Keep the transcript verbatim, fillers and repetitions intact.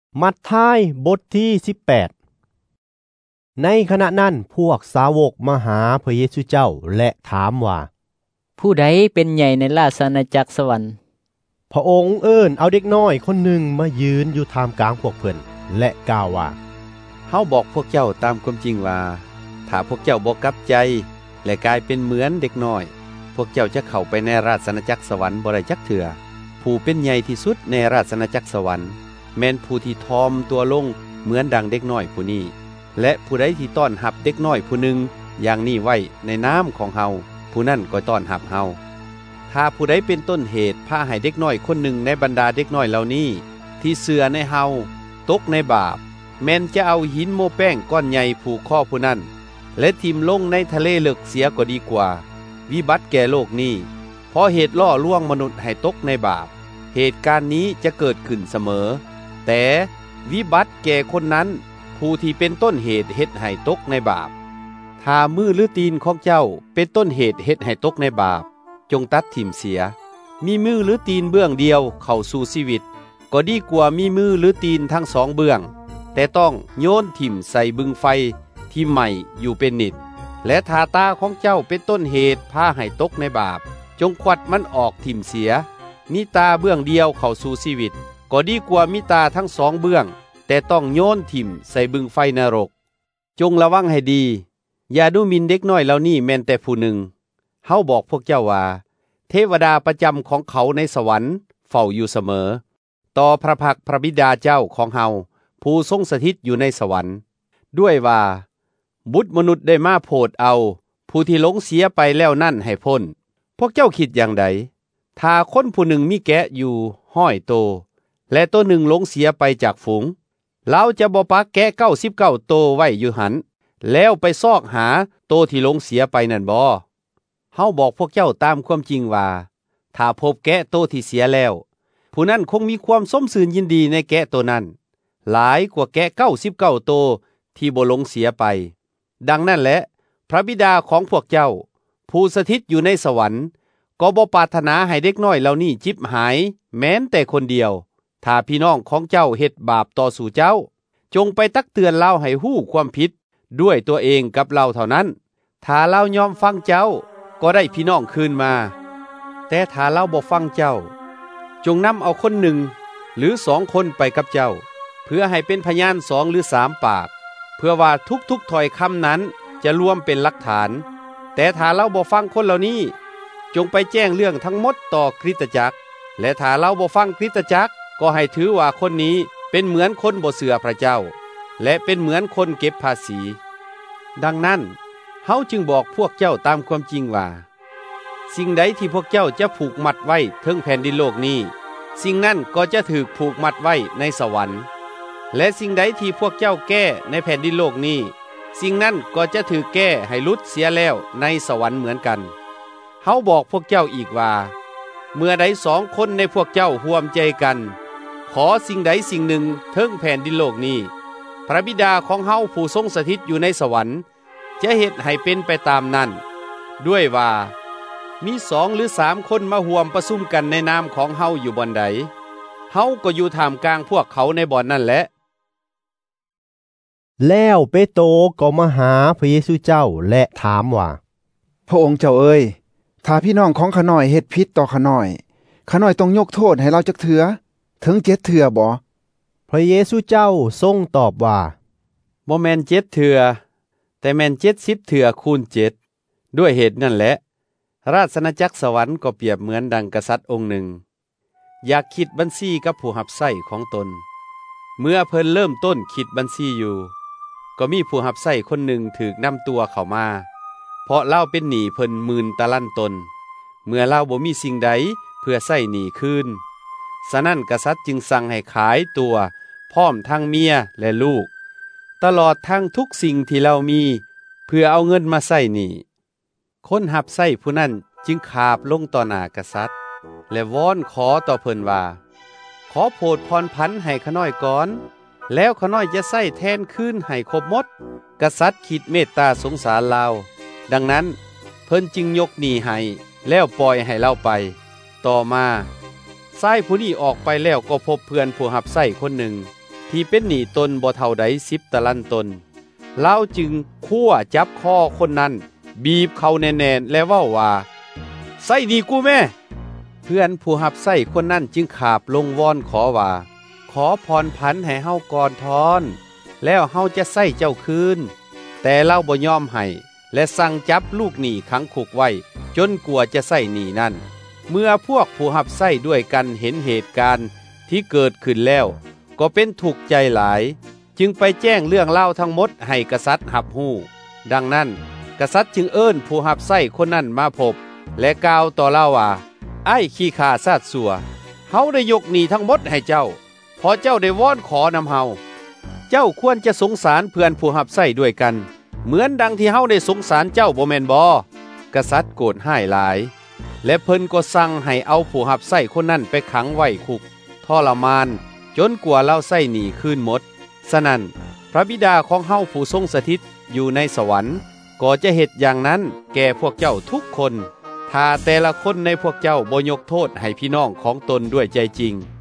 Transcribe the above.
มัทธิวบทที่สิบแปดในขณะนั้นพวกสาวกมาหาพระเยซูเจ้าและถามว่าผู้ใดเป็นใหญ่ในราชอาณาจักรสวรรค์พระองค์เอิ้นเอาเด็กน้อยคนหนึ่งมายืนอยู่ท่ามกลางพวกเพิ่นและกล่าวว่าเฮาบอกพวกเจ้าตามความจริงว่าถ้าพวกเจ้าบ่กลับใจและกลายเป็นเหมือนเด็กน้อยพวกเจ้าจะเข้าไปในราชอาณาจักรสวรรค์บ่ได้จักเทื่อผู้เป็นใหญ่ที่สุดในราชอาณาจักรสวรรค์แม้นผู้ที่ทอมตัวลงเหมือนดังเด็กน้อยผู้นี้และผู้ใดที่ต้อนรับเด็กน้อยผู้หนึ่งอย่างนี้ไว้ในน้ำของเฮาผู้นั้นก็ต้อนรับเฮาถ้าผู้ใดเป็นต้นเหตุพาให้เด็กน้อยคนหนึ่งในบรรดาเด็กน้อยเหล่านี้ที่เชื่อในเฮาตกในบาปแม้นจะเอาหินโมแป้งก้อนใหญ่ผูกคอผู้นั้นและทิ่มลงในทะเลลึกเสียก็ดีกว่าวิบัติแก่โลกนี้เพราะเหตุล่อลวงมนุษย์ให้ตกในบาปเหตุการณ์นี้จะเกิดขึ้นเสมอแต่วิบัติแก่คนนั้นผู้ที่เป็นต้นเหตุเฮ็ดให้ตกในบาปถ้ามือหรือตีนของเจ้าเป็นต้นเหตุเฮ็ดให้ตกในบาปจงตัดถิ่มเสียมีมือหรือตีนเบื้องเดียวเข้าสู่ชีวิตก็ดีกว่ามีมือหรือตีนทั้งสองเบื้องแต่ต้องโยนถิ่มใส่บึงไฟที่ใหม่อยู่เป็นนิดและถ้าตาของเจ้าเป็นต้นเหตุพาให้ตกในบาปจงควัดมันออกถิ่มเสียมีตาเบื้องเดียวเข้าสู่ชีวิตก็ดีกว่ามีตาทั้งสองเบื้องแต่ต้องโยนถิ่มใส่บึงไฟนรกจงระวังให้ดีอย่าดูหมิ่นเด็กน้อยเหล่านี้แม้นแต่ผู้หนึ่งเฮาบอกพวกเจ้าว่าเทวดาประจำของเขาในสวรรค์เฝ้าอยู่เสมอต่อพระพักพระบิดาเจ้าของเฮาผู้ทรงสถิตอยู่ในสวรรค์ด้วยว่าบุตรมนุษย์ได้มาโปรดเอาผู้ที่หลงเสียไปแล้วนั่นให้พ้นพวกเจ้าคิดอย่างใดถ้าคนผู้หนึ่งมีแกะอยู่ห้อยโตและตัวหนึ่งหลงเสียไปจากฝูงเราจะบ่ปักแกะเก้าสิบเก้าโตไว้อยู่หันแล้วไปซอกหาโตที่หลงเสียไปนั่นบ่เฮาบอกพวกเจ้าตามความจริงว่าถ้าพบแกะโตที่เสียแล้วผู้นั้นคงมีความสมสื่นยินดีในแกะตัวนั้นหลายกว่าแกะเก้าสิบเก้าโตที่บ่หลงเสียไปดังนั้นแหละพระบิดาของพวกเจ้าผู้สถิตอยู่ในสวรรค์ก็บ่ปรารถนาให้เด็กน้อยเหล่านี้จิบหายแม้นแต่คนเดียวถ้าพี่น้องของเจ้าเฮ็ดบาปต่อสู่เจ้าจงไปตักเตือนเล่าให้ฮู้ความผิดด้วยตัวเองกับเราเท่านั้นถ้าเรายอมฟังเจ้าก็ได้พี่น้องคืนมาแต่ถ้าเราบ่ฟังเจ้าจงนำเอาคนหนึ่งหรือสองคนไปกับเจ้าเพื่อให้เป็นพยานสองหรือสามปากเพื่อว่าทุกๆถ้อยคำนั้นจะรวมเป็นหลักฐานแต่ถ้าเราบ่ฟังคนเหล่านี้จงไปแจ้งเรื่องทั้งหมดต่อคริสตจักรและถ้าเราบ่ฟังคริสตจักรก็ให้ถือว่าคนนี้เป็นเหมือนคนบ่เชื่อพระเจ้าและเป็นเหมือนคนเก็บภาษีดังนั้นเฮาจึงบอกพวกเจ้าตามความจริงว่าสิ่งใดที่พวกเจ้าจะผูกมัดไว้ถึงแผ่นดินโลกนี้สิ่งนั้นก็จะถูกผูกมัดไว้ในสวรรค์และสิ่งใดที่พวกเจ้าแก้ในแผ่นดินโลกนี้สิ่งนั้นก็จะถูกแก้ให้หลุดเสียแล้วในสวรรค์เหมือนกันเฮาบอกพวกเจ้าอีกว่าเมื่อใดสองคนในพวกเจ้าร่วมใจกันขอสิ่งใดสิ่งหนึ่งถึงแผ่นดินโลกนี้พระบิดาของเฮาผู้ทรงสถิตอยู่ในสวรรค์จะเฮ็ดให้เป็นไปตามนั้นด้วยว่ามีสองหรือสามคนมาร่วมประชุมกันในนามของเฮาอยู่บ่อนใดเฮาก็อยู่ท่ามกลางพวกเขาในบ่อนนั่นแหละแล้วเปโตรก็มาหาพระเยซูเจ้าและถามว่าพระองค์เจ้าเอ้ยถ้าพี่น้องของข้าน้อยเฮ็ดผิดต่อข้าน้อยข้าน้อยต้องยกโทษให้เราจักเทื่อถึงเจ็ดเทื่อบ่พระเยซูเจ้าทรงตอบว่าบ่แม่นเจ็ดเทื่อแต่แม่นเจ็ดสิบเทื่อคูณเจ็ดด้วยเหตุนั่นแหละราชอาณาจักรสวรรค์ก็เปรียบเหมือนดังกษัตริย์องค์หนึ่งอยากคิดบัญชีกับผู้รับใช้ของตนเมื่อเพิ่นเริ่มต้นคิดบัญชีอยู่ก็มีผู้รับใช้คนหนึ่งถูกนำตัวเข้ามาเพราะเล่าเป็นหนี้เพิ่นหมื่นตะลันตนเมื่อเล่าบ่มีสิ่งใดเพื่อใช้หนี้คืนฉะนั้นกษัตริย์จึงสั่งให้ขายตัวพร้อมทั้งเมียและลูกตลอดทั้งทุกสิ่งที่เรามีเพื่อเอาเงินมาใช้หนี้คนรับใช้ผู้นั้นจึงขาบลงต่อหน้ากษัตริย์และวอนขอต่อเพิ่นว่าขอโปรดพรพันให้ข้าน้อยก่อนแล้วข้าน้อยจะใช้แทนคืนให้ครบหมดกษัตริย์คิดเมตตาสงสารเราดังนั้นเพิ่นจึงยกหนี้ให้แล้วปล่อยให้เราไปต่อมาชายผู้นี้ออกไปแล้วก็พบเพื่อนผู้รับใช้คนหนึ่งที่เป็นหนี้ตนบ่เท่าใดสิบตะลันตนเล่าจึงคั่วจับคอคนนั้นบีบเขาแน่นๆและเว้าว่าใส่ดีกูแม่เพื่อนผู้หับใส่คนนั้นจึงขาบลงวอนขอว่าขอพรพันให้เฮาก่อนทอนแล้วเฮาจะใส่เจ้าคืนแต่เล่าบ่ยอมให้และสั่งจับลูกหนี้ขังคุกไว้จนกลัวจะใส่หนี้นั้นเมื่อพวกผู้หับใส่ด้วยกันเห็นเหตุการณ์ที่เกิดขึ้นแล้วก็เป็นทุกข์ใจหลายจึงไปแจ้งเรื่องเล่าทั้งหมดให้กษัตริย์รับรู้ดังนั้นกษัตริย์จึงเอิ้นผู้หับใส่คนนั้นมาพบและกล่าวต่อเล่าว่าไอ้ขี้ข้าซาดสัวเฮาได้ยกหนี้ทั้งหมดให้เจ้าพอเจ้าได้วอนขอนำเฮาเจ้าควรจะสงสารเพื่อนผู้หับใส่ด้วยกันเหมือนดังที่เฮาได้สงสารเจ้าบ่แม่นบ่กษัตริย์โกรธห้ายหลายและเพิ่นก็สั่งให้เอาผู้หับใส่คนนั้นไปขังไว้คุกทรมานจนกว่าเล่าใส่หนี้คืนหมดฉะนั้นพระบิดาของเฮาผู้ทรงสถิตอยู่ในสวรรค์ก็จะเฮ็ดอย่างนั้นแก่พวกเจ้าทุกคนถ้าแต่ละคนในพวกเจ้าบ่ยกโทษให้พี่น้องของตนด้วยใจจริง